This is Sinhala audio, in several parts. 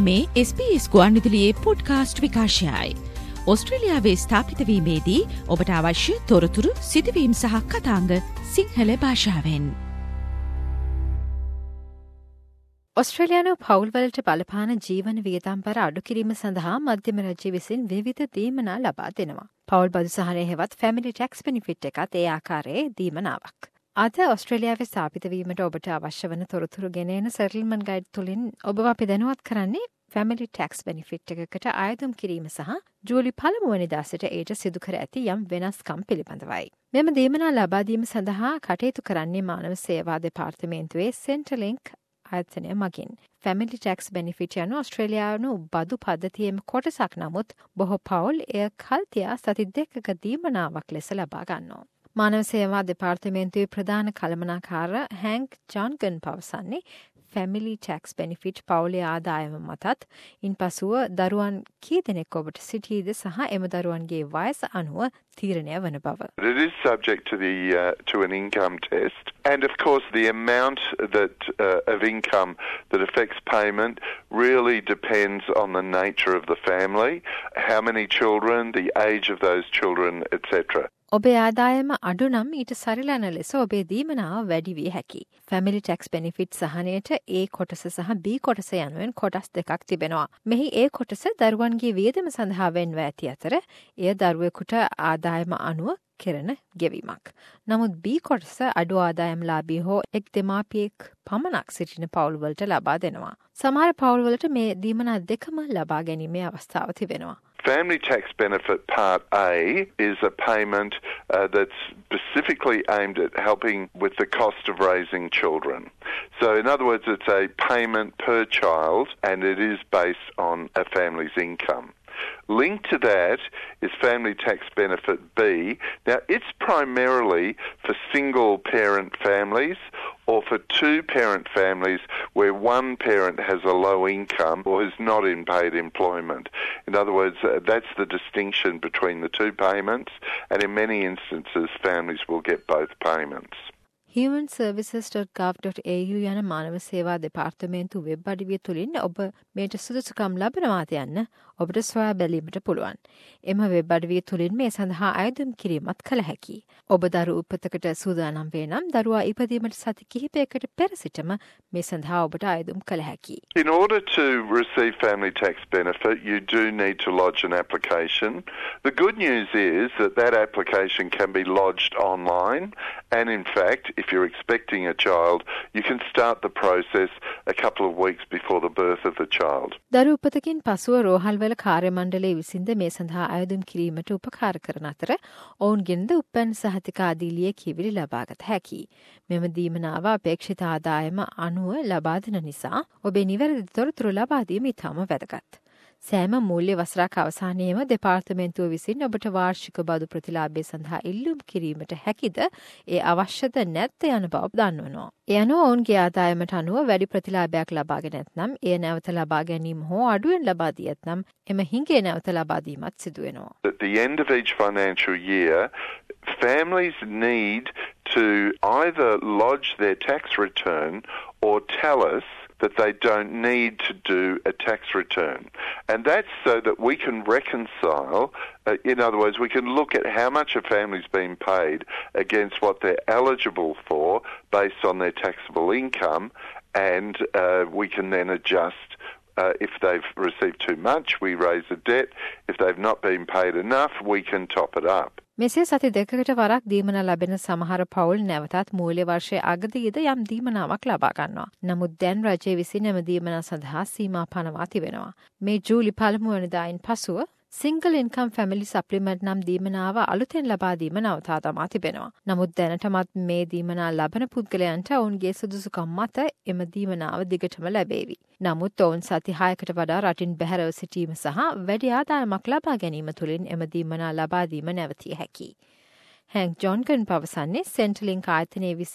මේ SBS ගුවන්විදුලියේ පොඩ්කාස්ට් විකාශයයි. ඔස්ට්‍රේලියාවේ ස්ථාපිත වීමේදී ඔබට අවශ්‍ය තොරතුරු සිදුවීම් සහ කතාංග සිංහල භාෂාවෙන්. ඔස්ට්‍රේලියානු පවුල්වලට බලපාන ජීවන වියදම්බර අඩු කිරීම සඳහා මධ්‍යම රජය විසින් විවිධ දීමනා ලබා දෙනවා. පවුල් බදු සහනය හෙවත් ෆැමිලි ටැක්ස් බෙනිෆිට් එකත් ඒ ආකාරයේ දීමනාවක්. අද ඔස්ට්‍රේලියාවේ ස්ථාපිත වීමට ඔබට අවශ්‍ය වන තොරතුරු ගෙනෙන සෙටල්මන්ට් ගයිඩ් තුලින් ඔබව අපි දැනුවත් කරන්නේ ෆැමිලි ටැක්ස් බෙනිෆිට් එකකට අයදුම් කිරීම සහ ජූලි 1 වෙනිදා සිට ඒට සිදු කර ඇති යම් වෙනස්කම් පිළිබඳවයි. මෙම දීමනා ලබා දීම සඳහා කටයුතු කරන්නේ මානව සේවා දෙපාර්තමේන්තුවේ සෙන්ටර්ලින්ක් ආයතනය මගින්. ෆැමිලි ටැක්ස් බෙනිෆිට් යනු ඔස්ට්‍රේලියානු බදු පද්ධතියේම කොටසක් නමුත් බොහෝ පවුල් එය කල්තියා සති 2ක දීමනාවක් ලෙස ලබා ගන්නවා. මානව සේවා දෙපාර්තමේන්තුවේ ප්‍රධාන කළමනාකාර හැන්ක් ජොන්ගන් පවසන්නේ ෆැමිලි ටැක්ස් බෙනිෆිට් පවුලේ ආදායම මතත් ඉන්පසුව දරුවන් කී දෙනෙක් ඔබට සිටීද සහ එම දරුවන්ගේ වයස අනුව තීරණය වන බව. It is subject to an income test, and of course the amount of income that affects payment really depends on the nature of the family, how many children, the age of those children, etc. ඔබේ ආදායම අඩු නම් ඊට සරිලන ලෙස ඔබේ දීමනාව වැඩි විය හැකියි. ෆැමිලි ටැක්ස් බෙනිෆිට් සහනයට A කොටස සහ B කොටස යනුවෙන් කොටස් දෙකක් තිබෙනවා. මෙහි A කොටස දරුවන්ගේ වියදම සඳහා වෙන්ව ඇති අතර එය දරුවෙකුට ආදායම අනුව කෙරෙන ගෙවීමක්. නමුත් B කොටස අඩු ආදායම්ලාභී හෝ එක් දෙමාපියෙක් පමණක් සිටින පවුල්වලට ලබා දෙනවා. සමහර පවුල්වලට මේ දීමනා දෙකම ලබා ගැනීමේ අවස්ථාව තිබෙනවා. Family Tax Benefit Part A is a payment that's specifically aimed at helping with the cost of raising children. So in other words, it's a payment per child and it is based on a family's income. Linked to that is Family Tax Benefit B. Now, it's primarily for single-parent families or for two-parent families where one parent has a low income or is not in paid employment. In other words, that's the distinction between the two payments, and in many instances, families will get both payments. humanservices.gov.au යන මානව සේවා දෙපාර්තමේන්තු වෙබ් අඩවිය තුලින් ඔබ මේට සුදුසුකම් ලබනවාද යන්න ඔබට සොයා බැලීමට පුළුවන්. එම වෙබ් අඩවිය තුලින් මේ සඳහා අයදුම් කිරීමත් කළ හැකියි. ඔබ දරු උපතකට සූදානම් වේ නම් දරුවා ඉපදීමට සති කිහිපයකට පෙර සිටම මේ සඳහා ඔබට අයදුම් කළ හැකියි. In order to receive family tax benefit, you do need to lodge an application. The good news is that application can be lodged online, and in fact, if you're expecting a child, you can start the process a couple of weeks before the birth of the child. දරු උපතකින් පසුව රෝහල්වල කාර්ය මණ්ඩලයේ විසින්ද මේ සඳහා අයදුම් කිරීමට උපකාර කරන අතර ඔවුන්ගෙන්ද උපැන් සහතික ආදී ලියකියවිලි ලබාගත හැකියි. මෙම දීමනාව අපේක්ෂිත ආදායම අනුව ලබා දෙන නිසා ඔබේ නිවැරදි තොරතුරු ලබා දීම ඉතාම වැදගත්. සෑම මූල්‍ය වසරක අවසානයේම දෙපාර්තමේන්තුව විසින් ඔබට වාර්ෂික බදු ප්‍රතිලාභය සඳහා ඉල්ලුම් කිරීමට හැකිද ඒ අවශ්‍යද නැත්ද යන බව දන්වනවා. ඒ අනුව ඔවුන්ගේ ආදායමට අනුව වැඩි ප්‍රතිලාභයක් ලබාගෙන නැත්නම් එය නැවත ලබා ගැනීම හෝ අඩුවෙන් ලබා දී ඇතනම් එම හිඟේ නැවත ලබා දීමත් සිදු වෙනවා. At the end of each financial year, families need to either lodge their tax return or tell us that they don't need to do a tax return. And that's so that we can reconcile, in other words, we can look at how much a family's been paid against what they're eligible for based on their taxable income, and we can then adjust. If they've received too much, we raise the debt. If they've not been paid enough, we can top it up. මෙසේ සති දෙකකට වරක් දීමන ලැබෙන සමහර පවුල් නැවතත් මූල්‍ය වර්ෂයේ අගදීද යම් දීමනාවක් ලබා ගන්නවා. නමුත් දැන් රජය විසින් එම දීමනා සඳහා සීමා පනවා තිබෙනවා. මේ ජූලි 1 වෙනිදායින් පසුව සිංගල් ඉන්කම් ෆැමිලි සප්ලිමන්ට් නම් දීමනාව අලුතෙන් ලබා දීම නවතා දමා තිබෙනවා. නමුත් දැනටමත් මේ දීමනා ලබන පුද්ගලයන්ට ඔවුන්ගේ සුදුසුකම් මත එම දීමනාව දිගටම ලැබේවි. නමුත් ඔවුන් සති 6කට වඩා රටින් බැහැරව සිටීම සහ වැඩි ආදායමක් ලබා ගැනීම තුළින් එම දීමනා ලබා දීම නැවතිය හැකියි. හැන්ක් ජොන්ගන් පවසන්නේ සෙන්ටර්ලින්ක් ආයතනයේ විසින්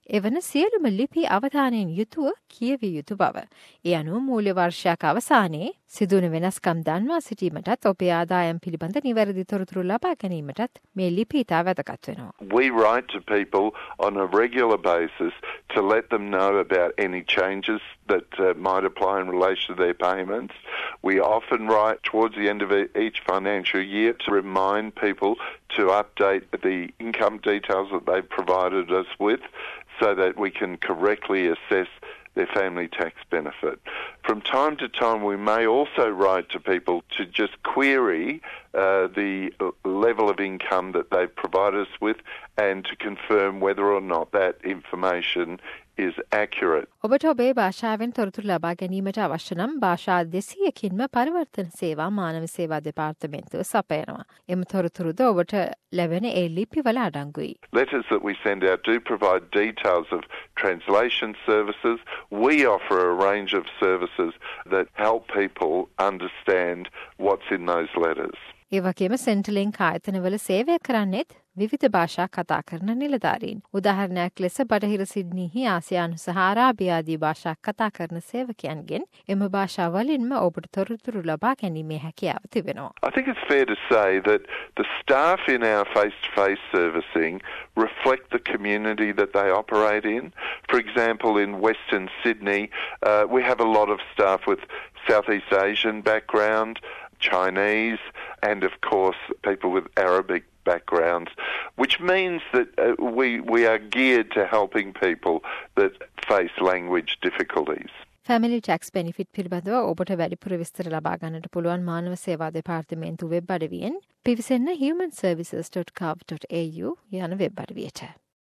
එවන සියලුම ලිපි අවධානයෙන් යුතුව කියවිය යුතු බව. ඒ අනුව මූල්‍ය වර්ෂයක් අවසානයේ සිදුවන වෙනස්කම් දන්වා සිටීමටත් ඔබේ ආදායම් පිළිබඳ නිවැරදි තොරතුරු ලබා ගැනීමටත් මේ ලිපි ඉතා වැදගත් වෙනවා. We write to people on a regular basis to let them know about any changes that might apply in relation to their payments. We often write towards the end of each financial year to remind people to update the income details that they've provided us with so that we can correctly assess their family tax benefit. From time to time, we may also write to people to just query the level of income that they've provided us with and to confirm whether or not that information is accurate. ඔබට ඔබේ භාෂාවෙන් තොරතුරු ලබා ගැනීමට අවශ්‍ය නම් භාෂා 200කින්ම පරිවර්තන සේවා මානව සේවා දෙපාර්තමේන්තුව සපයනවා. එම තොරතුරුද ඔබට ලැබෙන ඒ ලිපිවල අඩංගුයි. Letters that we send out do provide details of translation services. We offer a range of services that help people understand what's in those letters. ඒ වගේම සෙන්ට්‍රලින්ක් ආයතනවල සේවය කරන්නේත් විවිධ භාෂා කතා කරන නිලධාරීන්. උදාහරණයක් ලෙස බටහිර සිඩ්නිහි ආසියානු සහ අරාබි ආදී භාෂා කතා කරන සේවකයන්ගෙන් එම භාෂාවලින්ම ඔබට තොරතුරු ලබා ගැනීමේ හැකියාව තිබෙනවා. I think it's fair to say that the staff in our face-to-face servicing reflect the community that they operate in. For example, in Western Sydney, we have a lot of staff with Southeast Asian background, Chinese, and of course people with Arabic backgrounds, which means that we are geared to helping people that face language difficulties. Family tax benefit පිළිබඳව ඔබට වැඩිපුර විස්තර ලබා ගන්නට පුළුවන් මානව සේවා දෙපාර්තමේන්තුව වෙබ් අඩවියෙන් පිවිසෙන්න humanservices.gov.au යන වෙබ් අඩවියට.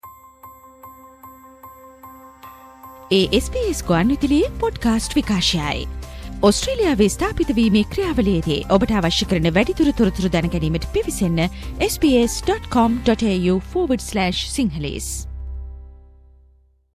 SBS ගුවන්විදුලියේ පොඩ්කාස්ට් විකාශයයි. ඔස්ට්‍රේලියාවේ ස්ථාපිත වීමේ ක්‍රියාවලියේදී ඔබට අවශ්‍ය කරන වැඩිදුර තොරතුරු දැන ගැනීමට පිවිසෙන්න sbs.com.au/Sinhalese